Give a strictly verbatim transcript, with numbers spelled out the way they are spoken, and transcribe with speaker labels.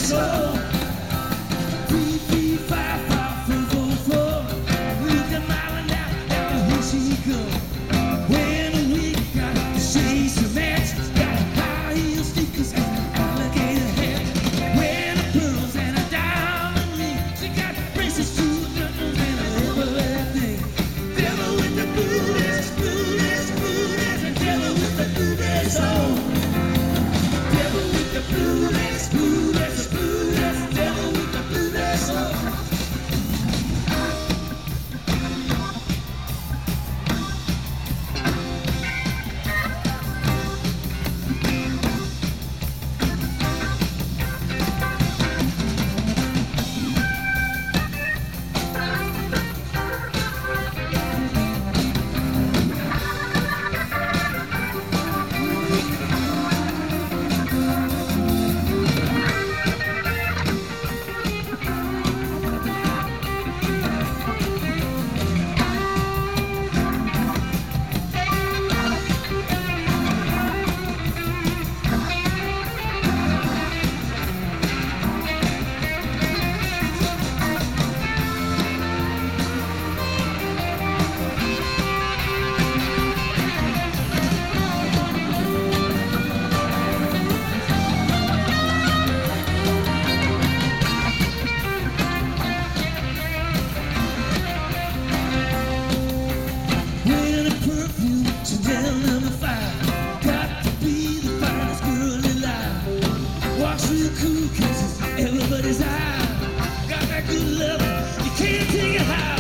Speaker 1: soul. Three, three, five, five, four, four, four. Look at Mama now, now here she comes. When we got the shades to match, got high heel sneakers and alligator hat. When the pearls and a diamond ring, she got braces, two diamonds and a everything. Devil with the booties, booties, booties, and devil with the booties on. Devil with the booties, booties, booties, devil with the booties on. When a perfume Chanel number five, got to be the finest girl alive. Walks real cool, kisses everybody's eye. Got that good love, you can't take it high.